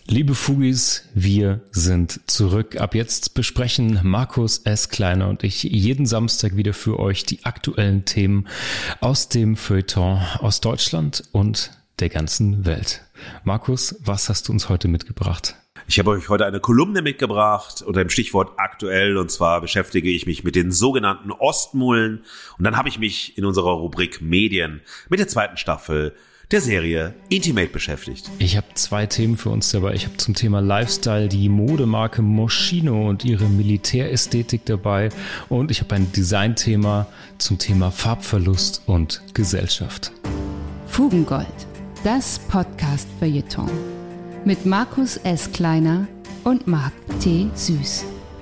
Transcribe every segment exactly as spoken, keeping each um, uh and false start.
Liebe Fugis, wir sind zurück. Ab jetzt besprechen Markus S. Kleiner und ich jeden Samstag wieder für euch die aktuellen Themen aus dem Feuilleton aus Deutschland und der ganzen Welt. Markus, was hast du uns heute mitgebracht? Ich habe euch heute eine Kolumne mitgebracht unter dem Stichwort aktuell, und zwar beschäftige ich mich mit den sogenannten Ostmullen und dann habe ich mich in unserer Rubrik Medien mit der zweiten Staffel der Serie Intimate beschäftigt. Ich habe zwei Themen für uns dabei. Ich habe zum Thema Lifestyle die Modemarke Moschino und ihre Militärästhetik dabei und ich habe ein Designthema zum Thema Farbverlust und Gesellschaft. Fugengold, das Podcast-Feuilleton mit Markus S. Kleiner und Marc T. Süß.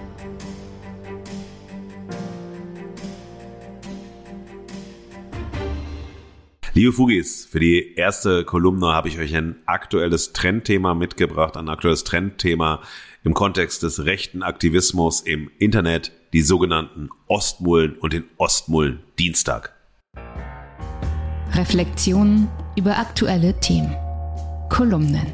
Liebe Fugis, für die erste Kolumne habe ich euch ein aktuelles Trendthema mitgebracht, ein aktuelles Trendthema im Kontext des rechten Aktivismus im Internet, die sogenannten Ostmullen und den Ostmullen-Dienstag. Reflexionen über aktuelle Themen. Kolumnen.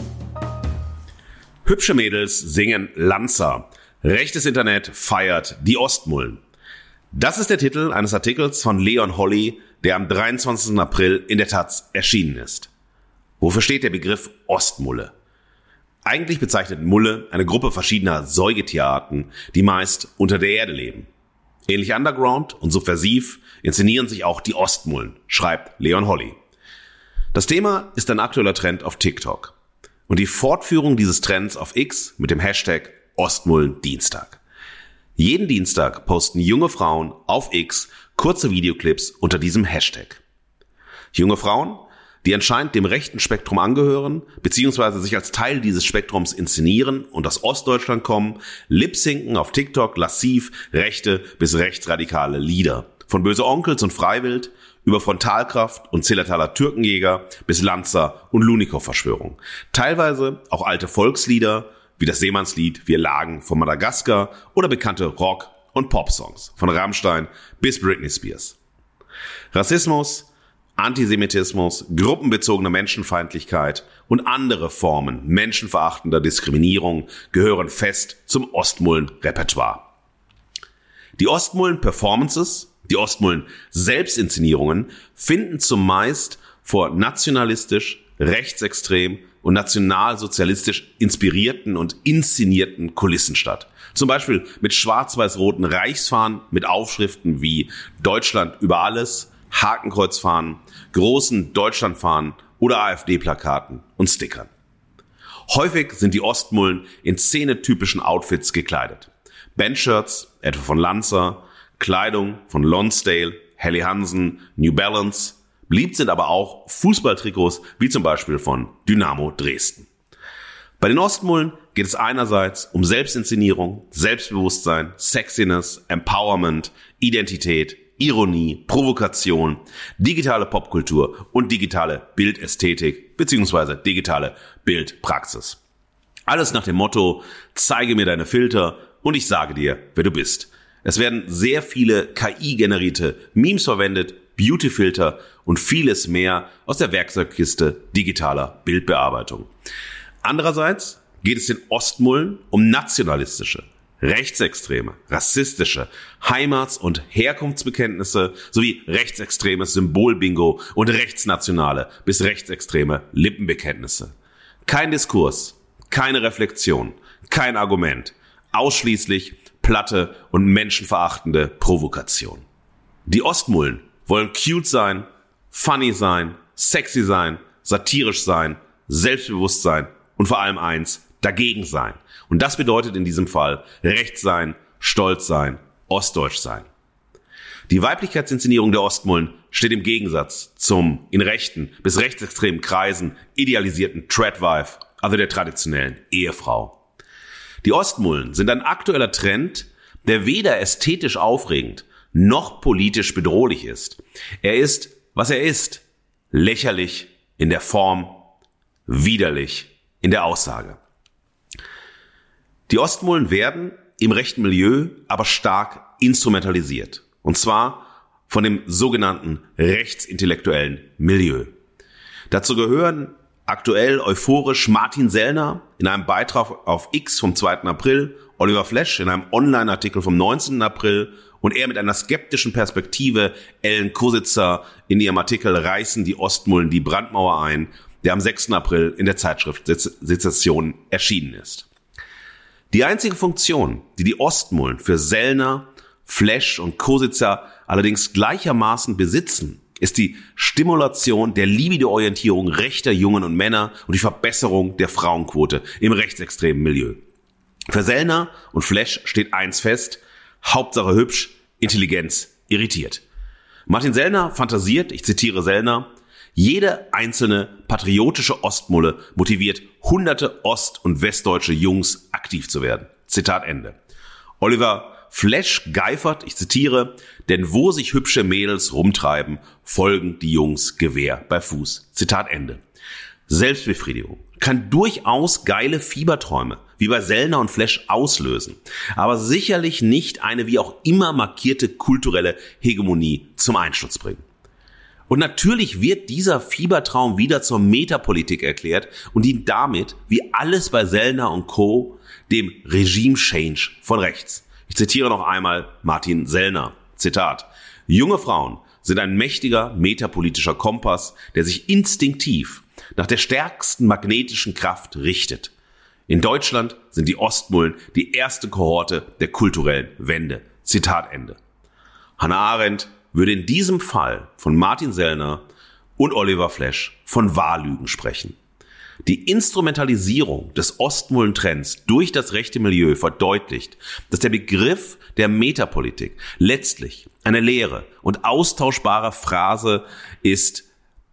Hübsche Mädels singen Lanza. Rechtes Internet feiert die Ostmullen. Das ist der Titel eines Artikels von Leon Holley, der am dreiundzwanzigsten April in der Taz erschienen ist. Wofür steht der Begriff Ostmulle? Eigentlich bezeichnet Mulle eine Gruppe verschiedener Säugetierarten, die meist unter der Erde leben. Ähnlich underground und subversiv inszenieren sich auch die Ostmullen, schreibt Leon Holley. Das Thema ist ein aktueller Trend auf TikTok und die Fortführung dieses Trends auf X mit dem Hashtag Ostmullendienstag. Jeden Dienstag posten junge Frauen auf X kurze Videoclips unter diesem Hashtag. Junge Frauen, die anscheinend dem rechten Spektrum angehören, beziehungsweise sich als Teil dieses Spektrums inszenieren und aus Ostdeutschland kommen, lip-sinken auf TikTok lassiv rechte bis rechtsradikale Lieder. Von Böse Onkels und Freiwild über Frontalkraft und Zillertaler Türkenjäger bis Lanza und Lunikow-Verschwörung. Teilweise auch alte Volkslieder, wie das Seemannslied Wir lagen vor Madagaskar oder bekannte Rock- und Popsongs von Rammstein bis Britney Spears. Rassismus, Antisemitismus, gruppenbezogene Menschenfeindlichkeit und andere Formen menschenverachtender Diskriminierung gehören fest zum Ostmullen-Repertoire. Die Ostmullen-Performances, die Ostmullen-Selbstinszenierungen finden zumeist vor nationalistisch, rechtsextrem und nationalsozialistisch inspirierten und inszenierten Kulissen statt. Zum Beispiel mit schwarz-weiß-roten Reichsfahnen mit Aufschriften wie Deutschland über alles, Hakenkreuzfahnen, großen Deutschlandfahnen oder AfD-Plakaten und Stickern. Häufig sind die Ostmullen in szenetypischen Outfits gekleidet. Bandshirts, etwa von Lanza, Kleidung von Lonsdale, Helly Hansen, New Balance. Beliebt sind aber auch Fußballtrikots, wie zum Beispiel von Dynamo Dresden. Bei den Ostmullen geht es einerseits um Selbstinszenierung, Selbstbewusstsein, Sexiness, Empowerment, Identität, Ironie, Provokation, digitale Popkultur und digitale Bildästhetik bzw. digitale Bildpraxis. Alles nach dem Motto, zeige mir deine Filter und ich sage dir, wer du bist. Es werden sehr viele K I-generierte Memes verwendet, Beautyfilter und vieles mehr aus der Werkzeugkiste digitaler Bildbearbeitung. Andererseits geht es den Ostmullen um nationalistische, rechtsextreme, rassistische, Heimats- und Herkunftsbekenntnisse sowie rechtsextremes Symbolbingo und rechtsnationale bis rechtsextreme Lippenbekenntnisse. Kein Diskurs, keine Reflexion, kein Argument, ausschließlich platte und menschenverachtende Provokation. Die Ostmullen wollen cute sein, funny sein, sexy sein, satirisch sein, selbstbewusst sein und vor allem eins, dagegen sein. Und das bedeutet in diesem Fall rechts sein, stolz sein, ostdeutsch sein. Die Weiblichkeitsinszenierung der Ostmullen steht im Gegensatz zum in rechten bis rechtsextremen Kreisen idealisierten Tradwife, also der traditionellen Ehefrau. Die Ostmullen sind ein aktueller Trend, der weder ästhetisch aufregend noch politisch bedrohlich ist. Er ist, was er ist, lächerlich in der Form, widerlich in der Aussage. Die Ostmullen werden im rechten Milieu aber stark instrumentalisiert. Und zwar von dem sogenannten rechtsintellektuellen Milieu. Dazu gehören Aktuell euphorisch Martin Sellner in einem Beitrag auf X vom zweiten April, Oliver Flesch in einem Online-Artikel vom neunzehnten April und er mit einer skeptischen Perspektive, Ellen Kositzer in ihrem Artikel Reißen die Ostmullen die Brandmauer ein, der am sechsten April in der Zeitschrift Sezession erschienen ist. Die einzige Funktion, die die Ostmullen für Sellner, Flesch und Kositzer allerdings gleichermaßen besitzen, ist die Stimulation der Libido-Orientierung rechter Jungen und Männer und die Verbesserung der Frauenquote im rechtsextremen Milieu. Für Sellner und Flesch steht eins fest: Hauptsache hübsch, Intelligenz irritiert. Martin Sellner fantasiert, ich zitiere Sellner, jede einzelne patriotische Ostmulle motiviert hunderte ost- und westdeutsche Jungs aktiv zu werden. Zitat Ende. Oliver Flesch geifert, ich zitiere, denn wo sich hübsche Mädels rumtreiben, folgen die Jungs Gewehr bei Fuß. Zitat Ende. Selbstbefriedigung kann durchaus geile Fieberträume, wie bei Sellner und Flesch, auslösen, aber sicherlich nicht eine wie auch immer markierte kulturelle Hegemonie zum Einsturz bringen. Und natürlich wird dieser Fiebertraum wieder zur Metapolitik erklärt und dient damit, wie alles bei Sellner und Co., dem Regime-Change von rechts. Ich zitiere noch einmal Martin Sellner, Zitat, junge Frauen sind ein mächtiger metapolitischer Kompass, der sich instinktiv nach der stärksten magnetischen Kraft richtet. In Deutschland sind die Ostmullen die erste Kohorte der kulturellen Wende. Zitat Ende. Hannah Arendt würde in diesem Fall von Martin Sellner und Oliver Flesch von Wahllügen sprechen. Die Instrumentalisierung des Ostmullentrends durch das rechte Milieu verdeutlicht, dass der Begriff der Metapolitik letztlich eine leere und austauschbare Phrase ist,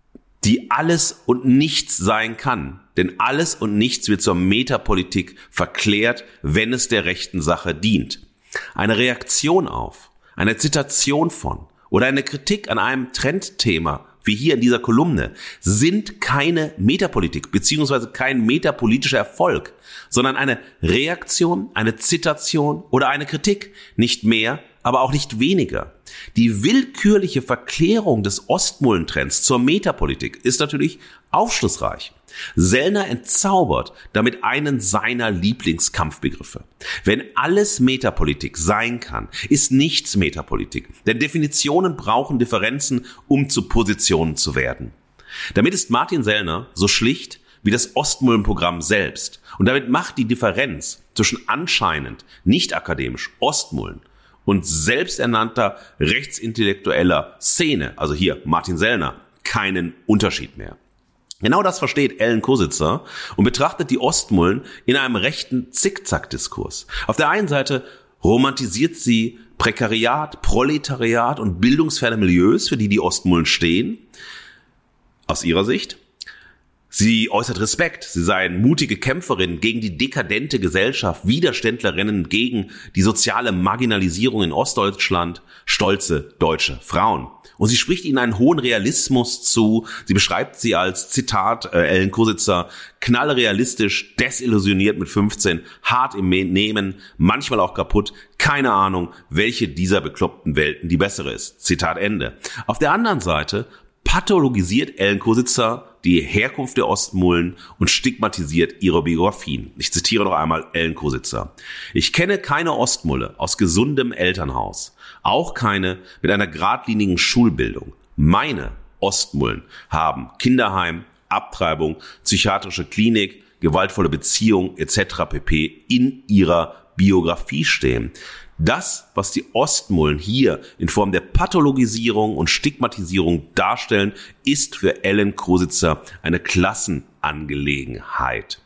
die alles und nichts sein kann. Denn alles und nichts wird zur Metapolitik verklärt, wenn es der rechten Sache dient. Eine Reaktion auf, eine Zitation von oder eine Kritik an einem Trendthema, wie hier in dieser Kolumne, sind keine Metapolitik beziehungsweise kein metapolitischer Erfolg, sondern eine Reaktion, eine Zitation oder eine Kritik, nicht mehr, aber auch nicht weniger. Die willkürliche Verklärung des Ostmullentrends zur Metapolitik ist natürlich aufschlussreich. Sellner entzaubert damit einen seiner Lieblingskampfbegriffe. Wenn alles Metapolitik sein kann, ist nichts Metapolitik, denn Definitionen brauchen Differenzen, um zu Positionen zu werden. Damit ist Martin Sellner so schlicht wie das Ostmullenprogramm selbst und damit macht die Differenz zwischen anscheinend nicht akademisch Ostmullen und selbsternannter rechtsintellektueller Szene, also hier Martin Sellner, keinen Unterschied mehr. Genau das versteht Ellen Kositzer und betrachtet die Ostmullen in einem rechten Zickzack-Diskurs. Auf der einen Seite romantisiert sie Prekariat, Proletariat und bildungsferne Milieus, für die die Ostmullen stehen, aus ihrer Sicht. Sie äußert Respekt, sie seien mutige Kämpferinnen gegen die dekadente Gesellschaft, Widerständlerinnen gegen die soziale Marginalisierung in Ostdeutschland, stolze deutsche Frauen. Und sie spricht ihnen einen hohen Realismus zu. Sie beschreibt sie als, Zitat, äh, Ellen Kositzer, knallrealistisch, desillusioniert mit fünfzehn, hart im Nehmen, manchmal auch kaputt, keine Ahnung, welche dieser bekloppten Welten die bessere ist. Zitat Ende. Auf der anderen Seite pathologisiert Ellen Kositzer die Herkunft der Ostmullen und stigmatisiert ihre Biografien. Ich zitiere noch einmal Ellen Kositzer. Ich kenne keine Ostmulle aus gesundem Elternhaus, auch keine mit einer geradlinigen Schulbildung. Meine Ostmullen haben Kinderheim, Abtreibung, psychiatrische Klinik, gewaltvolle Beziehung et cetera pp. In ihrer Biografie stehen. Das, was die Ostmullen hier in Form der Pathologisierung und Stigmatisierung darstellen, ist für Ellen Kositzer eine Klassenangelegenheit.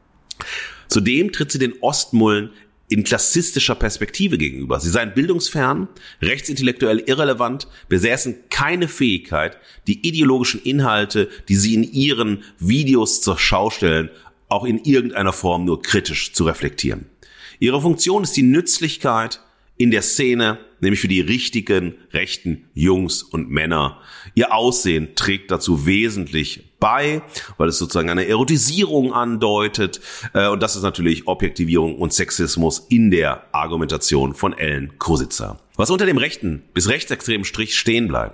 Zudem tritt sie den Ostmullen in klassistischer Perspektive gegenüber. Sie seien bildungsfern, rechtsintellektuell irrelevant, besäßen keine Fähigkeit, die ideologischen Inhalte, die sie in ihren Videos zur Schau stellen, auch in irgendeiner Form nur kritisch zu reflektieren. Ihre Funktion ist die Nützlichkeit in der Szene, nämlich für die richtigen, rechten Jungs und Männer. Ihr Aussehen trägt dazu wesentlich bei, weil es sozusagen eine Erotisierung andeutet. Und das ist natürlich Objektivierung und Sexismus in der Argumentation von Ellen Kositzer. Was unter dem rechten bis rechtsextremen Strich stehen bleibt: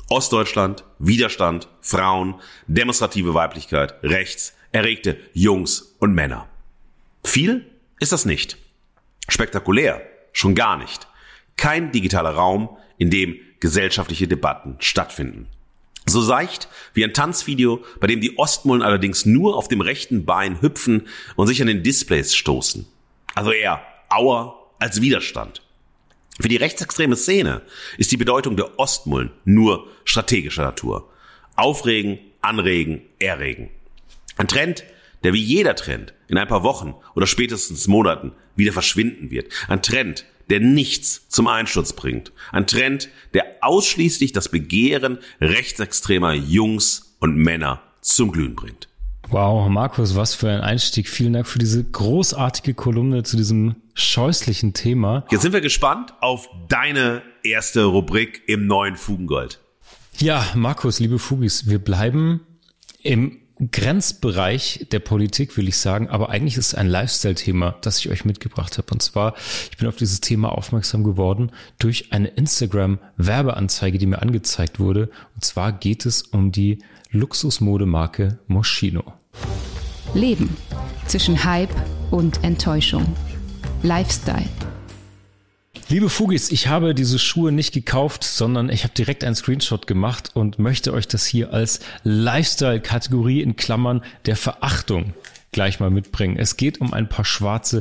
Ostdeutschland, Widerstand, Frauen, demonstrative Weiblichkeit, rechts, erregte Jungs und Männer. Viel ist das nicht. Spektakulär schon gar nicht. Kein digitaler Raum, in dem gesellschaftliche Debatten stattfinden. So seicht wie ein Tanzvideo, bei dem die Ostmullen allerdings nur auf dem rechten Bein hüpfen und sich an den Displays stoßen. Also eher Aua als Widerstand. Für die rechtsextreme Szene ist die Bedeutung der Ostmullen nur strategischer Natur. Aufregen, anregen, erregen. Ein Trend, der wie jeder Trend in ein paar Wochen oder spätestens Monaten wieder verschwinden wird. Ein Trend, der nichts zum Einsturz bringt. Ein Trend, der ausschließlich das Begehren rechtsextremer Jungs und Männer zum Glühen bringt. Wow, Markus, was für ein Einstieg. Vielen Dank für diese großartige Kolumne zu diesem scheußlichen Thema. Jetzt sind wir gespannt auf deine erste Rubrik im neuen Fugengold. Ja, Markus, liebe Fugis, wir bleiben im Grenzbereich der Politik, will ich sagen, aber eigentlich ist es ein Lifestyle-Thema, das ich euch mitgebracht habe. Und zwar, ich bin auf dieses Thema aufmerksam geworden durch eine Instagram-Werbeanzeige, die mir angezeigt wurde. Und zwar geht es um die Luxusmodemarke Moschino. Leben zwischen Hype und Enttäuschung. Lifestyle. Liebe Fugis, ich habe diese Schuhe nicht gekauft, sondern ich habe direkt einen Screenshot gemacht und möchte euch das hier als Lifestyle-Kategorie in Klammern der Verachtung gleich mal mitbringen. Es geht um ein paar schwarze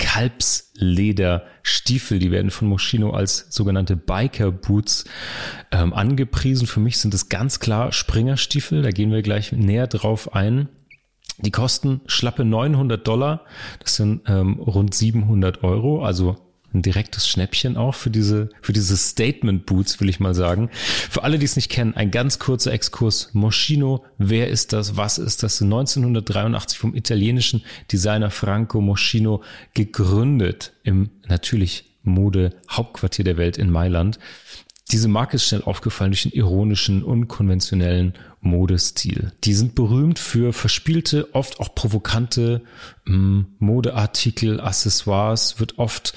Kalbslederstiefel, die werden von Moschino als sogenannte Biker-Boots ähm, angepriesen. Für mich sind es ganz klar Springerstiefel, da gehen wir gleich näher drauf ein. Die kosten schlappe neunhundert Dollar, das sind ähm, rund siebenhundert Euro, also ein direktes Schnäppchen auch für diese für diese Statement Boots, will ich mal sagen. Für alle, die es nicht kennen, ein ganz kurzer Exkurs. Moschino, wer ist das? Was ist das? neunzehnhundertdreiundachtzig vom italienischen Designer Franco Moschino gegründet im natürlich Mode-Hauptquartier der Welt in Mailand. Diese Marke ist schnell aufgefallen durch den ironischen, unkonventionellen Modestil. Die sind berühmt für verspielte, oft auch provokante mh, Modeartikel, Accessoires, wird oft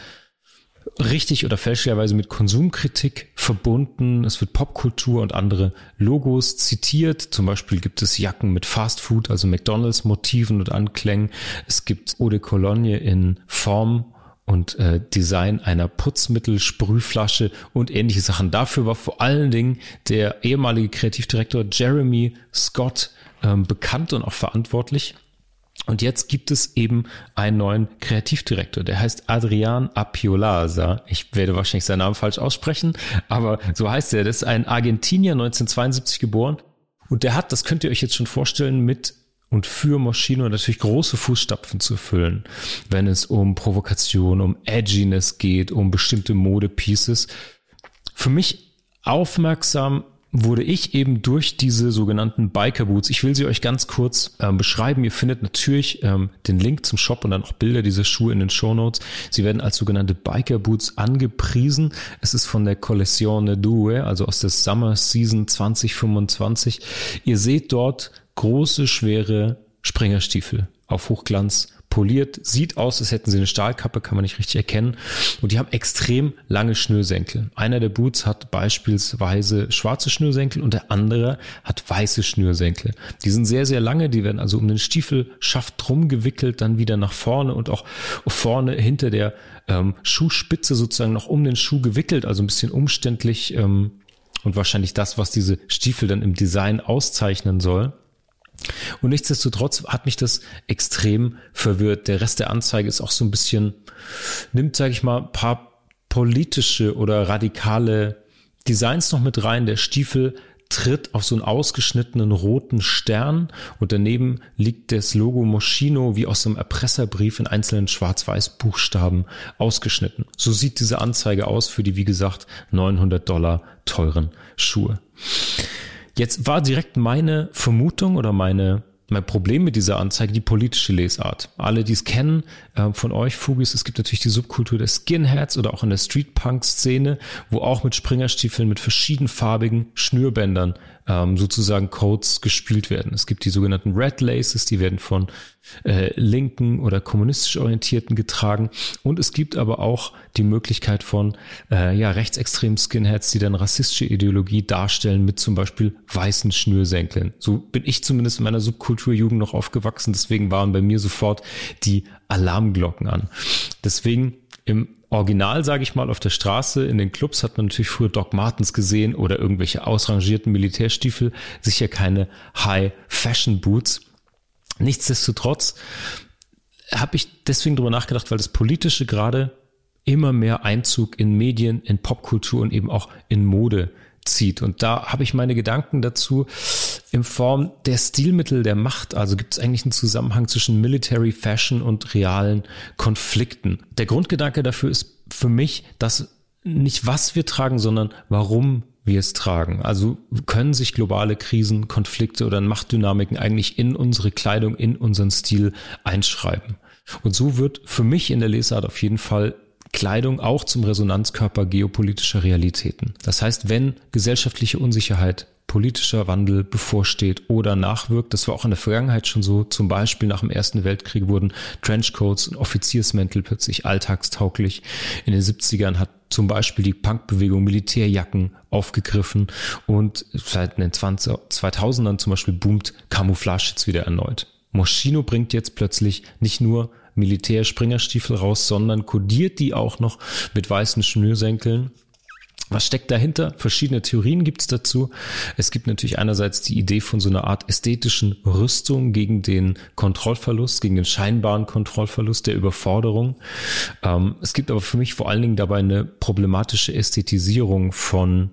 richtig oder fälschlicherweise mit Konsumkritik verbunden. Es wird Popkultur und andere Logos zitiert. Zum Beispiel gibt es Jacken mit Fastfood, also McDonalds-Motiven und Anklängen. Es gibt Eau de Cologne in Form und äh, Design einer Putzmittelsprühflasche und ähnliche Sachen. Dafür war vor allen Dingen der ehemalige Kreativdirektor Jeremy Scott ähm, bekannt und auch verantwortlich. Und jetzt gibt es eben einen neuen Kreativdirektor, der heißt Adrian Appiolasa. Ich werde wahrscheinlich seinen Namen falsch aussprechen, aber so heißt er. Das ist ein Argentinier, neunzehnhundertzweiundsiebzig geboren. Und der hat, das könnt ihr euch jetzt schon vorstellen, mit und für Moschino natürlich große Fußstapfen zu füllen, wenn es um Provokation, um Edginess geht, um bestimmte Modepieces. Für mich aufmerksam wurde ich eben durch diese sogenannten Biker-Boots. Ich will sie euch ganz kurz ähm, beschreiben. Ihr findet natürlich ähm, den Link zum Shop und dann auch Bilder dieser Schuhe in den Shownotes. Sie werden als sogenannte Biker-Boots angepriesen. Es ist von der Collezione Due, also aus der Summer Season zwanzig fünfundzwanzig. Ihr seht dort große, schwere Springerstiefel auf Hochglanz poliert. Sieht aus, als hätten sie eine Stahlkappe, kann man nicht richtig erkennen. Und die haben extrem lange Schnürsenkel. Einer der Boots hat beispielsweise schwarze Schnürsenkel und der andere hat weiße Schnürsenkel. Die sind sehr, sehr lange. Die werden also um den Stiefelschaft drum gewickelt, dann wieder nach vorne und auch vorne hinter der ähm, Schuhspitze sozusagen noch um den Schuh gewickelt. Also ein bisschen umständlich ähm, und wahrscheinlich das, was diese Stiefel dann im Design auszeichnen soll. Und nichtsdestotrotz hat mich das extrem verwirrt. Der Rest der Anzeige ist auch so ein bisschen, nimmt, sage ich mal, ein paar politische oder radikale Designs noch mit rein. Der Stiefel tritt auf so einen ausgeschnittenen roten Stern und daneben liegt das Logo Moschino wie aus einem Erpresserbrief in einzelnen Schwarz-Weiß-Buchstaben ausgeschnitten. So sieht diese Anzeige aus für die, wie gesagt, neunhundert Dollar teuren Schuhe. Jetzt war direkt meine Vermutung oder meine mein Problem mit dieser Anzeige die politische Lesart. Alle, die es kennen, äh, von euch, Fugis, es gibt natürlich die Subkultur der Skinheads oder auch in der Streetpunk-Szene, wo auch mit Springerstiefeln mit verschiedenfarbigen Schnürbändern ähm, sozusagen Codes gespielt werden. Es gibt die sogenannten Red Laces, die werden von äh, linken oder kommunistisch Orientierten getragen. Und es gibt aber auch die Möglichkeit von äh, ja rechtsextremen Skinheads, die dann rassistische Ideologie darstellen mit zum Beispiel weißen Schnürsenkeln. So bin ich zumindest in meiner Subkulturjugend noch aufgewachsen. Deswegen waren bei mir sofort die Alarmglocken an. Deswegen im Original, sage ich mal, auf der Straße, in den Clubs hat man natürlich früher Doc Martens gesehen oder irgendwelche ausrangierten Militärstiefel, sicher keine High-Fashion-Boots. Nichtsdestotrotz habe ich deswegen drüber nachgedacht, weil das Politische gerade immer mehr Einzug in Medien, in Popkultur und eben auch in Mode zieht. Und da habe ich meine Gedanken dazu in Form der Stilmittel der Macht. Also gibt es eigentlich einen Zusammenhang zwischen Military Fashion und realen Konflikten. Der Grundgedanke dafür ist für mich, dass nicht was wir tragen, sondern warum wir es tragen. Also können sich globale Krisen, Konflikte oder Machtdynamiken eigentlich in unsere Kleidung, in unseren Stil einschreiben. Und so wird für mich in der Lesart auf jeden Fall Kleidung auch zum Resonanzkörper geopolitischer Realitäten. Das heißt, wenn gesellschaftliche Unsicherheit, politischer Wandel bevorsteht oder nachwirkt, das war auch in der Vergangenheit schon so, zum Beispiel nach dem Ersten Weltkrieg wurden Trenchcoats und Offiziersmäntel plötzlich alltagstauglich. In den siebzigern hat zum Beispiel die Punkbewegung Militärjacken aufgegriffen und seit den zweitausendern zum Beispiel boomt Camouflage jetzt wieder erneut. Moschino bringt jetzt plötzlich nicht nur Militär-Springerstiefel raus, sondern kodiert die auch noch mit weißen Schnürsenkeln. Was steckt dahinter? Verschiedene Theorien gibt es dazu. Es gibt natürlich einerseits die Idee von so einer Art ästhetischen Rüstung gegen den Kontrollverlust, gegen den scheinbaren Kontrollverlust der Überforderung. Ähm, es gibt aber für mich vor allen Dingen dabei eine problematische Ästhetisierung von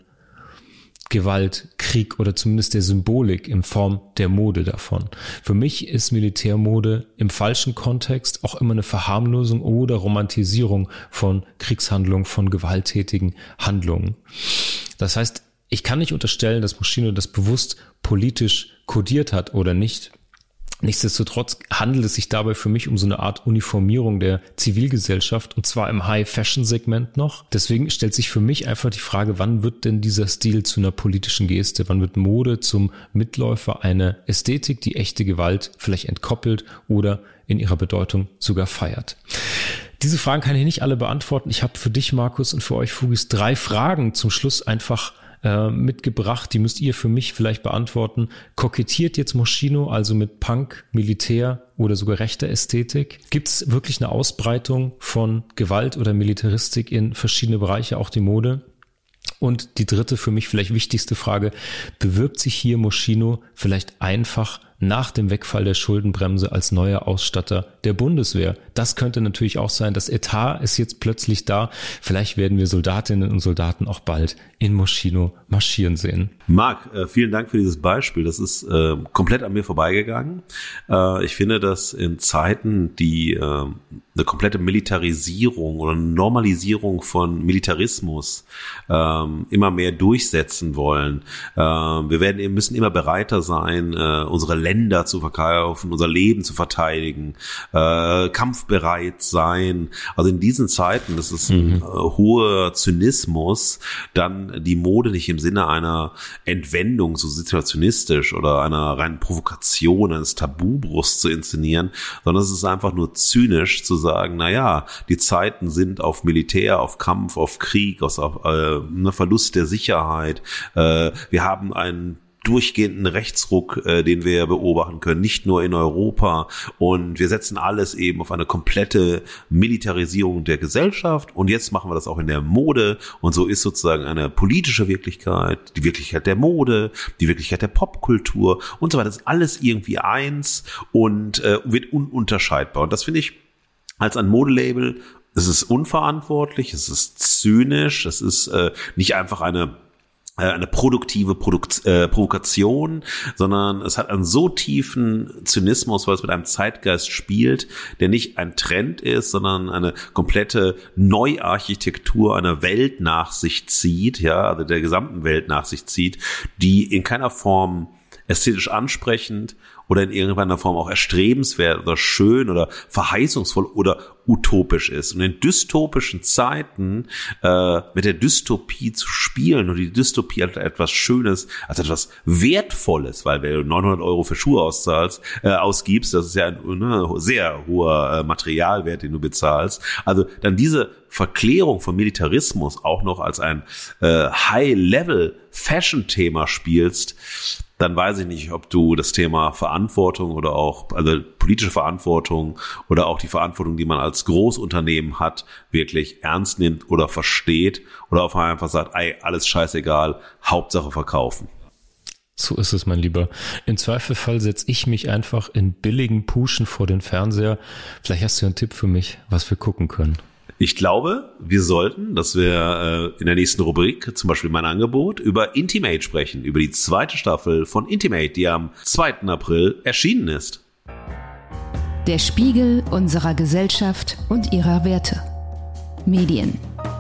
Gewalt, Krieg oder zumindest der Symbolik in Form der Mode davon. Für mich ist Militärmode im falschen Kontext auch immer eine Verharmlosung oder Romantisierung von Kriegshandlungen, von gewalttätigen Handlungen. Das heißt, ich kann nicht unterstellen, dass Moschino das bewusst politisch kodiert hat oder nicht. Nichtsdestotrotz handelt es sich dabei für mich um so eine Art Uniformierung der Zivilgesellschaft und zwar im High-Fashion-Segment noch. Deswegen stellt sich für mich einfach die Frage, wann wird denn dieser Stil zu einer politischen Geste? Wann wird Mode zum Mitläufer einer Ästhetik, die echte Gewalt vielleicht entkoppelt oder in ihrer Bedeutung sogar feiert? Diese Fragen kann ich nicht alle beantworten. Ich habe für dich, Markus, und für euch, Fugis, drei Fragen zum Schluss einfach mitgebracht, die müsst ihr für mich vielleicht beantworten. Kokettiert jetzt Moschino also mit Punk, Militär oder sogar rechter Ästhetik? Gibt es wirklich eine Ausbreitung von Gewalt oder Militaristik in verschiedene Bereiche, auch die Mode? Und die dritte, für mich vielleicht wichtigste Frage, bewirbt sich hier Moschino vielleicht einfach nach dem Wegfall der Schuldenbremse als neuer Ausstatter der Bundeswehr? Das könnte natürlich auch sein. Das Etat ist jetzt plötzlich da. Vielleicht werden wir Soldatinnen und Soldaten auch bald in Moschino marschieren sehen. Marc, äh, vielen Dank für dieses Beispiel. Das ist äh, komplett an mir vorbeigegangen. Äh, ich finde, dass in Zeiten, die äh, eine komplette Militarisierung oder Normalisierung von Militarismus äh, immer mehr durchsetzen wollen, äh, wir werden eben müssen immer bereiter sein, äh, unsere Länder zu verkaufen, unser Leben zu verteidigen, äh, kampfbereit sein. Also in diesen Zeiten, das ist ein mhm. äh, hoher Zynismus, dann die Mode nicht im Sinne einer Entwendung, so situationistisch oder einer reinen Provokation, eines Tabubruchs zu inszenieren, sondern es ist einfach nur zynisch zu sagen, na ja, die Zeiten sind auf Militär, auf Kampf, auf Krieg, auf, auf äh, einen Verlust der Sicherheit. Äh, wir haben einen durchgehenden Rechtsruck, äh, den wir beobachten können, nicht nur in Europa. Und wir setzen alles eben auf eine komplette Militarisierung der Gesellschaft. Und jetzt machen wir das auch in der Mode. Und so ist sozusagen eine politische Wirklichkeit, die Wirklichkeit der Mode, die Wirklichkeit der Popkultur und so weiter. Das ist alles irgendwie eins und äh, wird ununterscheidbar. Und das finde ich als ein Modelabel, es ist unverantwortlich, es ist zynisch, es ist äh, nicht einfach eine eine produktive Produkt, äh, Provokation, sondern es hat einen so tiefen Zynismus, weil es mit einem Zeitgeist spielt, der nicht ein Trend ist, sondern eine komplette Neuarchitektur einer Welt nach sich zieht, ja, also der gesamten Welt nach sich zieht, die in keiner Form ästhetisch ansprechend oder in irgendeiner Form auch erstrebenswert oder schön oder verheißungsvoll oder utopisch ist. Und in dystopischen Zeiten äh, mit der Dystopie zu spielen und die Dystopie als etwas Schönes, als etwas Wertvolles, weil wenn du neunhundert Euro für Schuhe auszahlst, äh, ausgibst, das ist ja ein ne, sehr hoher äh, Materialwert, den du bezahlst. Also dann diese Verklärung von Militarismus auch noch als ein äh, High-Level-Fashion-Thema spielst, dann weiß ich nicht, ob du das Thema Verantwortung oder auch, also politische Verantwortung oder auch die Verantwortung, die man als Großunternehmen hat, wirklich ernst nimmt oder versteht oder auf einmal einfach sagt, ey, alles scheißegal, Hauptsache verkaufen. So ist es, mein Lieber. Im Zweifelfall setze ich mich einfach in billigen Puschen vor den Fernseher. Vielleicht hast du einen Tipp für mich, was wir gucken können. Ich glaube, wir sollten, dass wir äh, in der nächsten Rubrik, zum Beispiel mein Angebot, über Intimate sprechen, über die zweite Staffel von Intimate, die am zweiten April erschienen ist. Der Spiegel unserer Gesellschaft und ihrer Werte. Medien.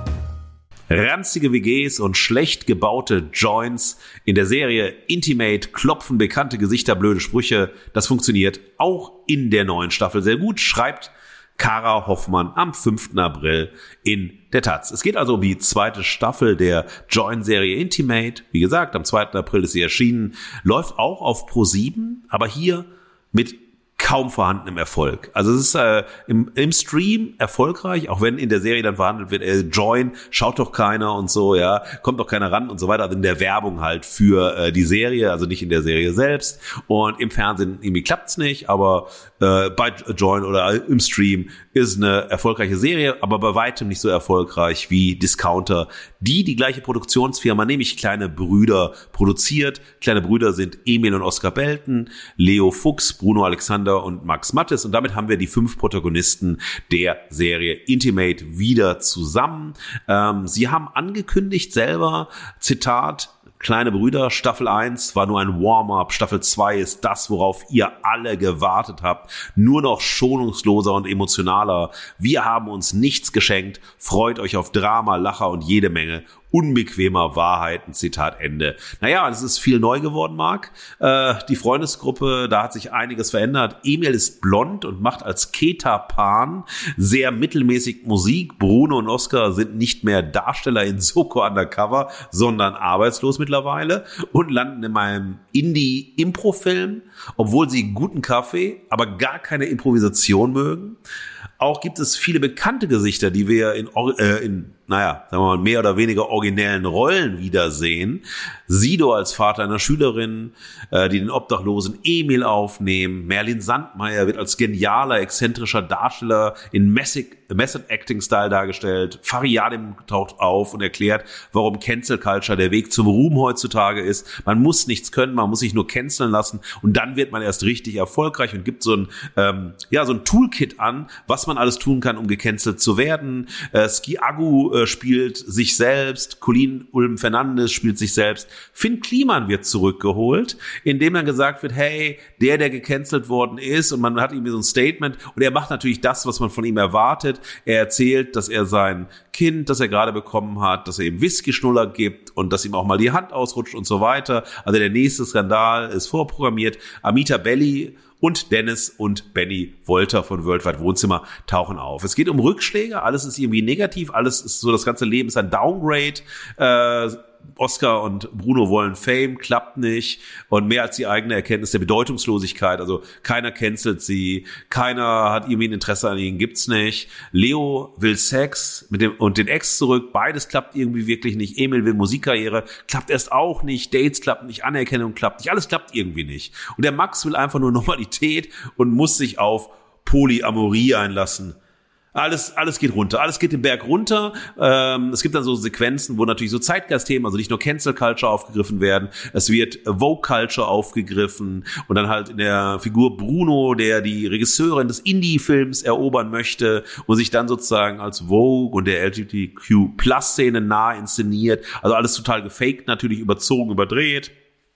Ranzige W Gs und schlecht gebaute Joints. In der Serie Intimate klopfen bekannte Gesichter blöde Sprüche. Das funktioniert auch in der neuen Staffel sehr gut, schreibt Kara Hoffmann am fünften April in der Taz. Es geht also um die zweite Staffel der Join-Serie Intimate. Wie gesagt, am zweiten April ist sie erschienen. Läuft auch auf ProSieben, aber hier mit kaum vorhandenem Erfolg. Also es ist äh, im, im Stream erfolgreich, auch wenn in der Serie dann verhandelt wird, äh, Join, schaut doch keiner und so, ja, kommt doch keiner ran und so weiter. Also in der Werbung halt für äh, die Serie, also nicht in der Serie selbst. Und im Fernsehen irgendwie klappt's nicht, aber äh, bei Join oder im Stream ist eine erfolgreiche Serie, aber bei weitem nicht so erfolgreich wie Discounter, die die gleiche Produktionsfirma, nämlich Kleine Brüder, produziert. Kleine Brüder sind Emil und Oskar Belten, Leo Fuchs, Bruno Alexander und Max Mattes, und damit haben wir die fünf Protagonisten der Serie Intimate wieder zusammen. Ähm, sie haben angekündigt selber, Zitat, Kleine Brüder, Staffel eins war nur ein Warm-up, Staffel zwei ist das, worauf ihr alle gewartet habt, nur noch schonungsloser und emotionaler. Wir haben uns nichts geschenkt, freut euch auf Drama, Lacher und jede Menge unbequemer Wahrheiten, Zitat Ende. Naja, es ist viel neu geworden, Marc. Äh, die Freundesgruppe, da hat sich einiges verändert. Emil ist blond und macht als Keta Pan sehr mittelmäßig Musik. Bruno und Oskar sind nicht mehr Darsteller in Soko Undercover, sondern arbeitslos mittlerweile und landen in einem Indie-Impro-Film, obwohl sie guten Kaffee, aber gar keine Improvisation mögen. Auch gibt es viele bekannte Gesichter, die wir in, äh, in naja, sagen wir mal, mehr oder weniger originellen Rollen wiedersehen. Sido als Vater einer Schülerin, äh, die den obdachlosen Emil aufnehmen. Merlin Sandmeier wird als genialer, exzentrischer Darsteller in Method-Acting-Style dargestellt. Fariadim taucht auf und erklärt, warum Cancel Culture der Weg zum Ruhm heutzutage ist. Man muss nichts können, man muss sich nur canceln lassen und dann wird man erst richtig erfolgreich und gibt so ein, ähm, ja, so ein Toolkit an, was man alles tun kann, um gecancelt zu werden. Äh, Ski Agu äh, spielt sich selbst, Colin Ulm Fernandes spielt sich selbst. Finn Kliman wird zurückgeholt, indem dann gesagt wird, hey, der, der gecancelt worden ist, und man hat irgendwie so ein Statement und er macht natürlich das, was man von ihm erwartet. Er erzählt, dass er sein Kind, das er gerade bekommen hat, dass er ihm Whisky-Schnuller gibt und dass ihm auch mal die Hand ausrutscht und so weiter. Also der nächste Skandal ist vorprogrammiert. Amita Belli und Dennis und Benny Wolter von Worldwide Wohnzimmer tauchen auf. Es geht um Rückschläge, alles ist irgendwie negativ, alles ist so, das ganze Leben ist ein Downgrade. Äh, Oskar und Bruno wollen Fame, klappt nicht, und mehr als die eigene Erkenntnis der Bedeutungslosigkeit, also keiner cancelt sie, keiner hat irgendwie ein Interesse an ihnen, gibt's nicht. Leo will Sex mit dem und den Ex zurück, beides klappt irgendwie wirklich nicht. Emil will Musikkarriere, klappt erst auch nicht, Dates klappen nicht, Anerkennung klappt nicht, alles klappt irgendwie nicht. Und der Max will einfach nur Normalität und muss sich auf Polyamorie einlassen. Alles, alles geht runter, alles geht den Berg runter. Ähm, es gibt dann so Sequenzen, wo natürlich so Zeitgeist-Themen, also nicht nur Cancel Culture aufgegriffen werden, es wird Vogue Culture aufgegriffen und dann halt in der Figur Bruno, der die Regisseurin des Indie-Films erobern möchte und sich dann sozusagen als Vogue und der L G B T Q Plus Szene nah inszeniert. Also alles total gefaked, natürlich überzogen, überdreht.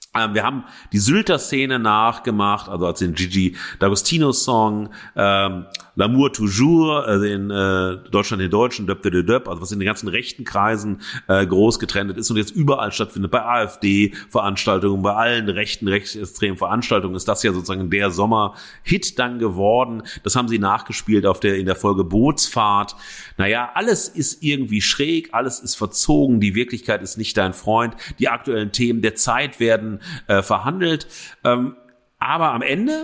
Ähm, wir haben die Sylter-Szene nachgemacht, also als den Gigi D'Agostino-Song, ähm, L'amour toujours, also in äh, Deutschland den Deutschen, Döp, Döp, Döp, also was in den ganzen rechten Kreisen äh, groß getrennt ist und jetzt überall stattfindet, bei AfD-Veranstaltungen, bei allen rechten, rechtsextremen Veranstaltungen ist das ja sozusagen der Sommer-Hit dann geworden. Das haben sie nachgespielt auf der in der Folge Bootsfahrt. Naja, alles ist irgendwie schräg, alles ist verzogen, die Wirklichkeit ist nicht dein Freund, die aktuellen Themen der Zeit werden äh, verhandelt. Ähm, aber am Ende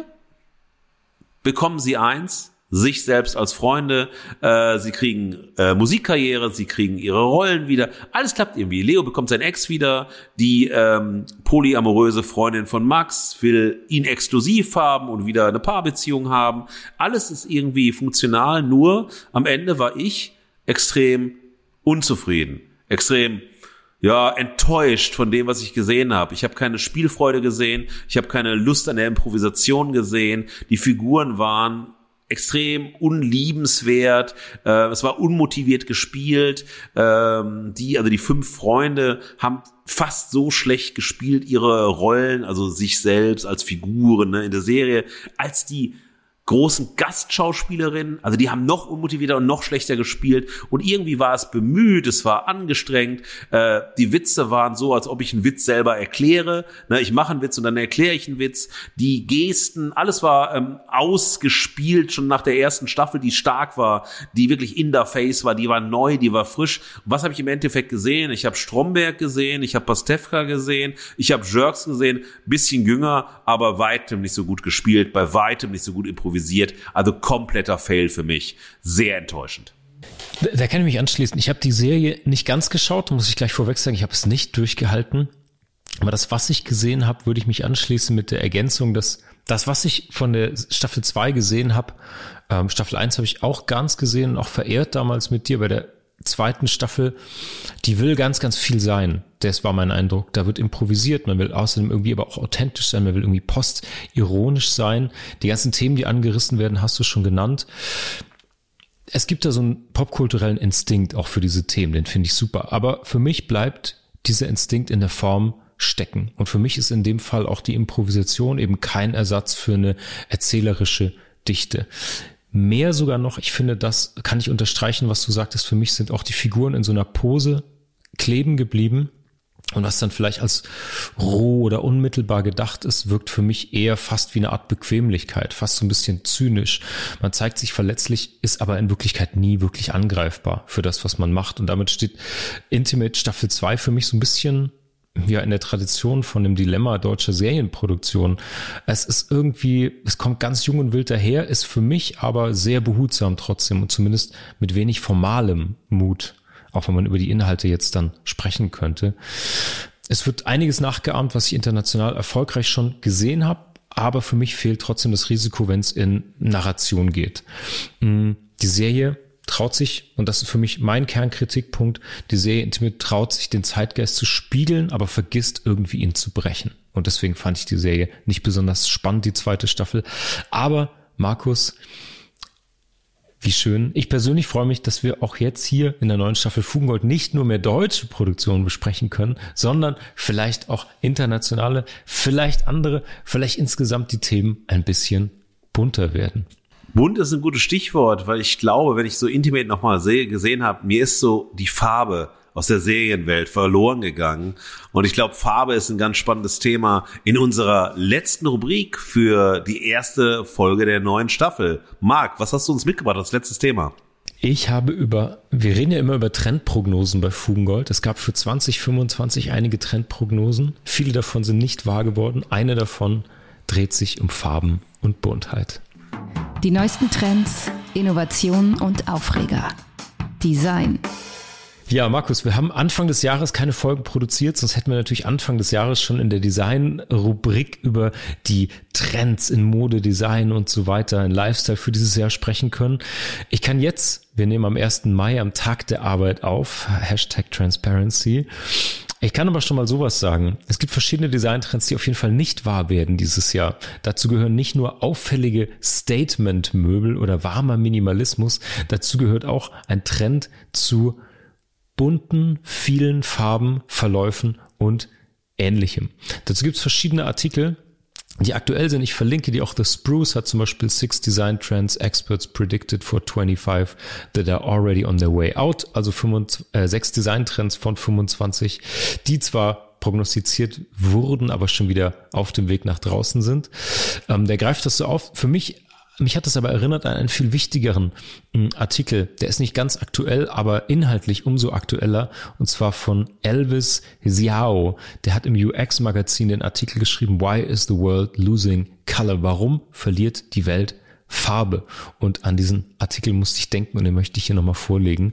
bekommen sie eins, sich selbst als Freunde, äh, sie kriegen äh, Musikkarriere, sie kriegen ihre Rollen wieder, alles klappt irgendwie. Leo bekommt seinen Ex wieder, die ähm, polyamoröse Freundin von Max will ihn exklusiv haben und wieder eine Paarbeziehung haben. Alles ist irgendwie funktional, nur am Ende war ich extrem unzufrieden, extrem ja, enttäuscht von dem, was ich gesehen habe. Ich habe keine Spielfreude gesehen, ich habe keine Lust an der Improvisation gesehen, die Figuren waren extrem unliebenswert, äh, es war unmotiviert gespielt, ähm, die, also die fünf Freunde haben fast so schlecht gespielt, ihre Rollen, also sich selbst als Figuren ne, in der Serie, als die großen Gastschauspielerinnen, also die haben noch unmotivierter und noch schlechter gespielt und irgendwie war es bemüht, es war angestrengt, äh, die Witze waren so, als ob ich einen Witz selber erkläre, ne, ich mache einen Witz und dann erkläre ich einen Witz, die Gesten, alles war ähm, ausgespielt, schon nach der ersten Staffel, die stark war, die wirklich in der Face war, die war neu, die war frisch. Und was habe ich im Endeffekt gesehen? Ich habe Stromberg gesehen, ich habe Pastewka gesehen, ich habe Jerks gesehen, bisschen jünger, aber weitem nicht so gut gespielt, bei weitem nicht so gut improvisiert. Also kompletter Fail für mich. Sehr enttäuschend. Da, da kann ich mich anschließen. Ich habe die Serie nicht ganz geschaut, muss ich gleich vorweg sagen. Ich habe es nicht durchgehalten. Aber das, was ich gesehen habe, würde ich mich anschließen mit der Ergänzung, dass das, was ich von der Staffel zwei gesehen habe, ähm, Staffel eins habe ich auch ganz gesehen und auch verehrt damals mit dir bei der zweiten Staffel, die will ganz, ganz viel sein. Das war mein Eindruck. Da wird improvisiert. Man will außerdem irgendwie aber auch authentisch sein. Man will irgendwie postironisch sein. Die ganzen Themen, die angerissen werden, hast du schon genannt. Es gibt da so einen popkulturellen Instinkt auch für diese Themen. Den finde ich super. Aber für mich bleibt dieser Instinkt in der Form stecken. Und für mich ist in dem Fall auch die Improvisation eben kein Ersatz für eine erzählerische Dichte. Mehr sogar noch, ich finde, das kann ich unterstreichen, was du sagtest, für mich sind auch die Figuren in so einer Pose kleben geblieben und was dann vielleicht als roh oder unmittelbar gedacht ist, wirkt für mich eher fast wie eine Art Bequemlichkeit, fast so ein bisschen zynisch. Man zeigt sich verletzlich, ist aber in Wirklichkeit nie wirklich angreifbar für das, was man macht und damit steht Intimate Staffel zwei für mich so ein bisschen ja in der Tradition von dem Dilemma deutscher Serienproduktion. Es ist irgendwie, es kommt ganz jung und wild daher, ist für mich aber sehr behutsam trotzdem und zumindest mit wenig formalem Mut, auch wenn man über die Inhalte jetzt dann sprechen könnte. Es wird einiges nachgeahmt, was ich international erfolgreich schon gesehen habe, aber für mich fehlt trotzdem das Risiko, wenn es in Narration geht. Die Serie traut sich, und das ist für mich mein Kernkritikpunkt, die Serie Intimate traut sich, den Zeitgeist zu spiegeln, aber vergisst irgendwie ihn zu brechen. Und deswegen fand ich die Serie nicht besonders spannend, die zweite Staffel. Aber Markus, wie schön. Ich persönlich freue mich, dass wir auch jetzt hier in der neuen Staffel Fugengold nicht nur mehr deutsche Produktionen besprechen können, sondern vielleicht auch internationale, vielleicht andere, vielleicht insgesamt die Themen ein bisschen bunter werden. Bunt ist ein gutes Stichwort, weil ich glaube, wenn ich so Intimate nochmal gesehen habe, mir ist so die Farbe aus der Serienwelt verloren gegangen. Und ich glaube, Farbe ist ein ganz spannendes Thema in unserer letzten Rubrik für die erste Folge der neuen Staffel. Marc, was hast du uns mitgebracht als letztes Thema? Ich habe über, wir reden ja immer über Trendprognosen bei Fugengold. Es gab für zwanzig fünfundzwanzig einige Trendprognosen. Viele davon sind nicht wahr geworden. Eine davon dreht sich um Farben und Buntheit. Die neuesten Trends, Innovationen und Aufreger. Design. Ja, Markus, wir haben Anfang des Jahres keine Folgen produziert, sonst hätten wir natürlich Anfang des Jahres schon in der Design-Rubrik über die Trends in Mode, Design und so weiter, in Lifestyle für dieses Jahr sprechen können. Ich kann jetzt, wir nehmen am ersten Mai am Tag der Arbeit auf, Hashtag Transparency. Ich kann aber schon mal sowas sagen. Es gibt verschiedene Designtrends, die auf jeden Fall nicht wahr werden dieses Jahr. Dazu gehören nicht nur auffällige Statement-Möbel oder warmer Minimalismus, dazu gehört auch ein Trend zu bunten, vielen Farben, Verläufen und Ähnlichem. Dazu gibt es verschiedene Artikel, die aktuell sind. Ich verlinke die auch. The Spruce hat zum Beispiel Six Design Trends Experts Predicted for twenty-five that are already on their way out. Also fünfundzwanzig, äh, sechs Design Trends von fünfundzwanzig, die zwar prognostiziert wurden, aber schon wieder auf dem Weg nach draußen sind. Ähm, der greift das so auf. Für mich Mich hat das aber erinnert an einen viel wichtigeren mh, Artikel. Der ist nicht ganz aktuell, aber inhaltlich umso aktueller. Und zwar von Elvis Xiao. Der hat im U X-Magazin den Artikel geschrieben, Why is the world losing color? Warum verliert die Welt Farbe? Und an diesen Artikel musste ich denken und den möchte ich hier nochmal vorlegen.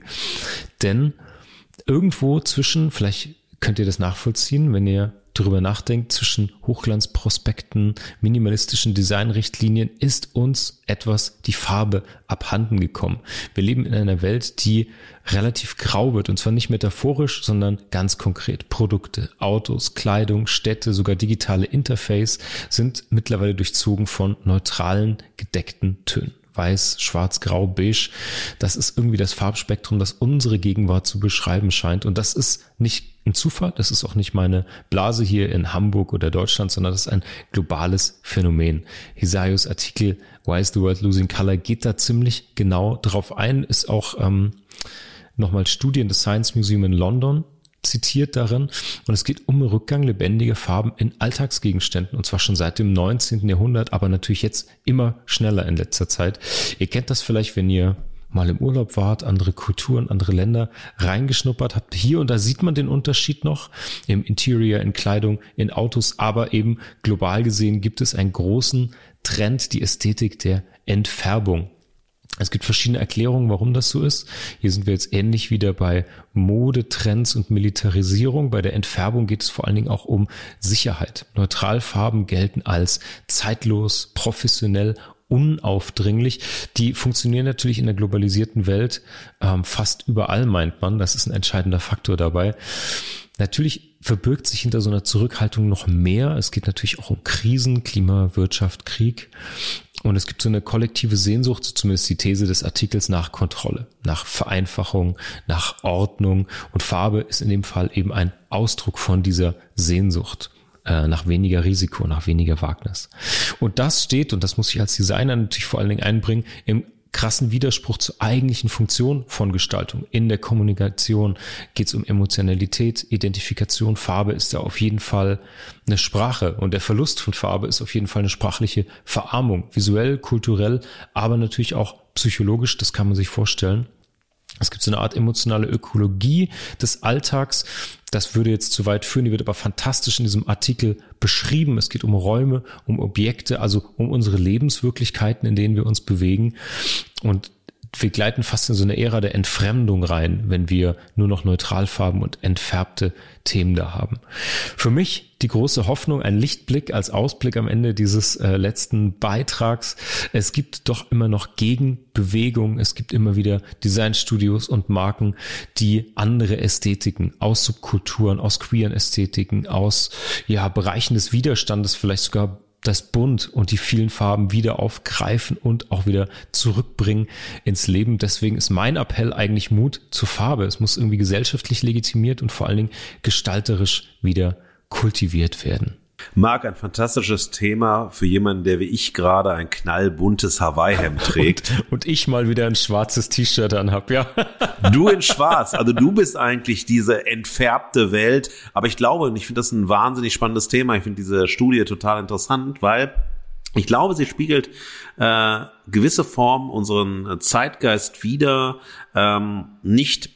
Denn irgendwo zwischen, vielleicht könnt ihr das nachvollziehen, wenn ihr darüber nachdenkt, zwischen Hochglanzprospekten, minimalistischen Designrichtlinien ist uns etwas die Farbe abhanden gekommen. Wir leben in einer Welt, die relativ grau wird, und zwar nicht metaphorisch, sondern ganz konkret. Produkte, Autos, Kleidung, Städte, sogar digitale Interface sind mittlerweile durchzogen von neutralen, gedeckten Tönen. Weiß, schwarz, grau, beige. Das ist irgendwie das Farbspektrum, das unsere Gegenwart zu beschreiben scheint. Und das ist nicht ein Zufall, das ist auch nicht meine Blase hier in Hamburg oder Deutschland, sondern das ist ein globales Phänomen. Xiaos Artikel Why is the World Losing Color geht da ziemlich genau drauf ein, ist auch ähm, nochmal Studien des Science Museum in London zitiert darin, und es geht um Rückgang lebendiger Farben in Alltagsgegenständen, und zwar schon seit dem neunzehnten Jahrhundert, aber natürlich jetzt immer schneller in letzter Zeit. Ihr kennt das vielleicht, wenn ihr mal im Urlaub wart, andere Kulturen, andere Länder reingeschnuppert habt. Hier und da sieht man den Unterschied noch im Interior, in Kleidung, in Autos, aber eben global gesehen gibt es einen großen Trend, die Ästhetik der Entfärbung. Es gibt verschiedene Erklärungen, warum das so ist. Hier sind wir jetzt ähnlich wieder bei Modetrends und Militarisierung. Bei der Entfärbung geht es vor allen Dingen auch um Sicherheit. Neutralfarben gelten als zeitlos, professionell, unaufdringlich. Die funktionieren natürlich in der globalisierten Welt ähm, fast überall, meint man. Das ist ein entscheidender Faktor dabei. Natürlich verbirgt sich hinter so einer Zurückhaltung noch mehr. Es geht natürlich auch um Krisen, Klima, Wirtschaft, Krieg. Und es gibt so eine kollektive Sehnsucht, so zumindest die These des Artikels, nach Kontrolle, nach Vereinfachung, nach Ordnung. Und Farbe ist in dem Fall eben ein Ausdruck von dieser Sehnsucht, äh, nach weniger Risiko, nach weniger Wagnis. Und das steht, und das muss ich als Designer natürlich vor allen Dingen einbringen, im krassen Widerspruch zur eigentlichen Funktion von Gestaltung. In der Kommunikation geht es um Emotionalität, Identifikation. Farbe ist ja auf jeden Fall eine Sprache, und der Verlust von Farbe ist auf jeden Fall eine sprachliche Verarmung, visuell, kulturell, aber natürlich auch psychologisch, das kann man sich vorstellen. Es gibt so eine Art emotionale Ökologie des Alltags. Das würde jetzt zu weit führen, die wird aber fantastisch in diesem Artikel beschrieben. Es geht um Räume, um Objekte, also um unsere Lebenswirklichkeiten, in denen wir uns bewegen. Und wir gleiten fast in so eine Ära der Entfremdung rein, wenn wir nur noch Neutralfarben und entfärbte Themen da haben. Für mich die große Hoffnung, ein Lichtblick als Ausblick am Ende dieses äh, letzten Beitrags. Es gibt doch immer noch Gegenbewegung. Es gibt immer wieder Designstudios und Marken, die andere Ästhetiken aus Subkulturen, aus queeren Ästhetiken, aus ja Bereichen des Widerstandes, vielleicht sogar das Bunt und die vielen Farben wieder aufgreifen und auch wieder zurückbringen ins Leben. Deswegen ist mein Appell eigentlich Mut zur Farbe. Es muss irgendwie gesellschaftlich legitimiert und vor allen Dingen gestalterisch wieder kultiviert werden. Marc, ein fantastisches Thema für jemanden, der wie ich gerade ein knallbuntes Hawaii-Hemd trägt. Und, und ich mal wieder ein schwarzes T-Shirt anhab, ja. Du in schwarz, also du bist eigentlich diese entfärbte Welt. Aber ich glaube, und ich finde das ein wahnsinnig spannendes Thema, ich finde diese Studie total interessant, weil ich glaube, sie spiegelt äh, gewisse Formen unseren Zeitgeist wider, ähm, nicht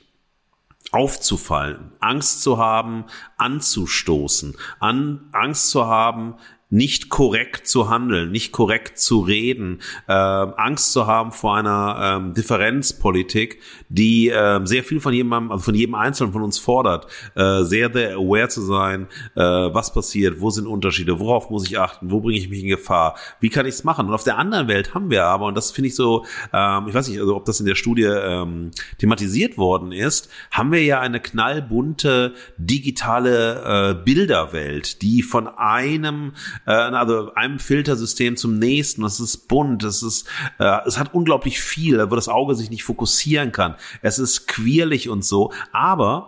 aufzufallen, Angst zu haben, anzustoßen, an Angst zu haben, nicht korrekt zu handeln, nicht korrekt zu reden, äh, Angst zu haben vor einer ähm, Differenzpolitik, die äh, sehr viel von jedem, also von jedem Einzelnen von uns fordert, äh, sehr, sehr aware zu sein, äh, was passiert, wo sind Unterschiede, worauf muss ich achten, wo bringe ich mich in Gefahr, wie kann ich es machen? Und auf der anderen Welt haben wir aber, und das finde ich so, ähm, ich weiß nicht, also ob das in der Studie ähm, thematisiert worden ist, haben wir ja eine knallbunte digitale äh, Bilderwelt, die von einem also einem Filtersystem zum nächsten, das ist bunt, es ist, äh, es hat unglaublich viel, wo das Auge sich nicht fokussieren kann. Es ist quirlig und so, aber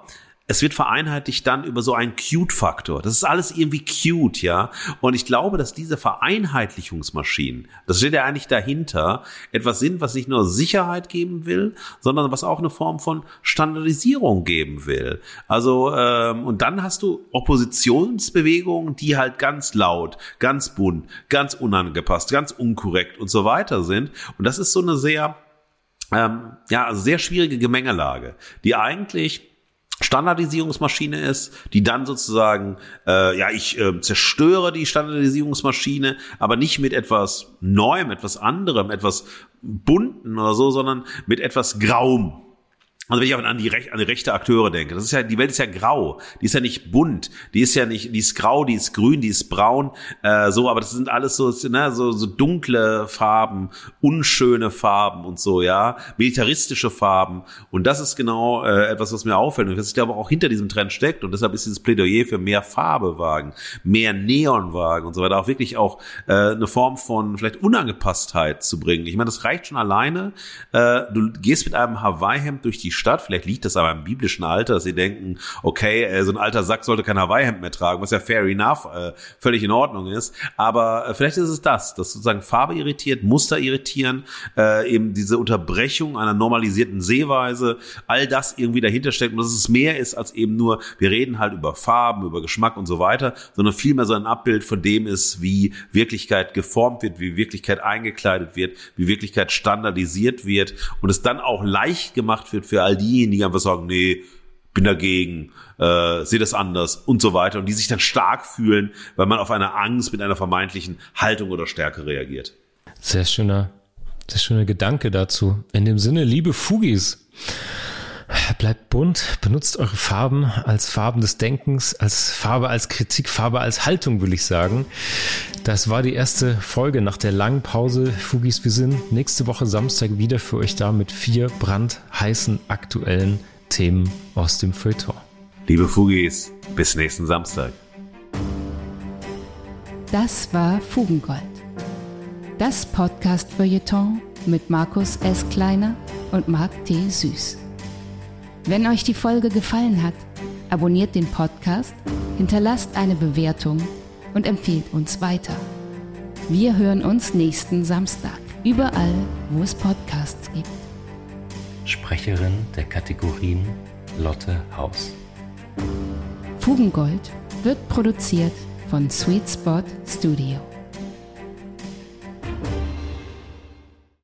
es wird vereinheitlicht dann über so einen Cute-Faktor. Das ist alles irgendwie cute, ja. Und ich glaube, dass diese Vereinheitlichungsmaschinen, das steht ja eigentlich dahinter, etwas sind, was nicht nur Sicherheit geben will, sondern was auch eine Form von Standardisierung geben will. Also, ähm, und dann hast du Oppositionsbewegungen, die halt ganz laut, ganz bunt, ganz unangepasst, ganz unkorrekt und so weiter sind. Und das ist so eine sehr, ähm, ja, also sehr schwierige Gemengelage, die eigentlich Standardisierungsmaschine ist, die dann sozusagen, äh, ja, ich äh, zerstöre die Standardisierungsmaschine, aber nicht mit etwas Neuem, etwas anderem, etwas Bunten oder so, sondern mit etwas Grauem. Also wenn ich auch an die, Rech- an die rechte Akteure denke, das ist ja, die Welt ist ja grau, die ist ja nicht bunt, die ist ja nicht, die ist grau, die ist grün, die ist braun, äh, so, aber das sind alles so, ne, so, so dunkle Farben, unschöne Farben und so, ja, militaristische Farben, und das ist genau äh, etwas, was mir auffällt und was ich glaube auch hinter diesem Trend steckt, und deshalb ist dieses Plädoyer für mehr Farbe wagen, mehr Neon wagen und so weiter auch wirklich auch äh, eine Form von vielleicht Unangepasstheit zu bringen. Ich meine, das reicht schon alleine, äh, du gehst mit einem Hawaii-Hemd durch die Stadt, vielleicht liegt das aber im biblischen Alter, dass sie denken, okay, äh, so ein alter Sack sollte kein Hawaii-Hemd mehr tragen, was ja fair enough, äh, völlig in Ordnung ist, aber äh, vielleicht ist es das, dass sozusagen Farbe irritiert, Muster irritieren, äh, eben diese Unterbrechung einer normalisierten Sehweise, all das irgendwie dahinter steckt und dass es mehr ist als eben nur, wir reden halt über Farben, über Geschmack und so weiter, sondern vielmehr so ein Abbild von dem ist, wie Wirklichkeit geformt wird, wie Wirklichkeit eingekleidet wird, wie Wirklichkeit standardisiert wird und es dann auch leicht gemacht wird für all diejenigen, die einfach sagen, nee, bin dagegen, äh, sehe das anders und so weiter und die sich dann stark fühlen, weil man auf eine Angst mit einer vermeintlichen Haltung oder Stärke reagiert. Sehr schöner, sehr schöner Gedanke dazu. In dem Sinne, liebe Fugis, bleibt bunt, benutzt eure Farben als Farben des Denkens, als Farbe als Kritik, Farbe als Haltung, will ich sagen. Das war die erste Folge nach der langen Pause. Fugis, wir sind nächste Woche Samstag wieder für euch da mit vier brandheißen aktuellen Themen aus dem Feuilleton. Liebe Fugis, bis nächsten Samstag. Das war Fugengold. Das Podcast-Feuilleton mit Markus S. Kleiner und Marc T. Süß. Wenn euch die Folge gefallen hat, abonniert den Podcast, hinterlasst eine Bewertung und empfehlt uns weiter. Wir hören uns nächsten Samstag, überall, wo es Podcasts gibt. Sprecherin der Kategorien Lotte Haus. Fugengold wird produziert von Sweet Spot Studio.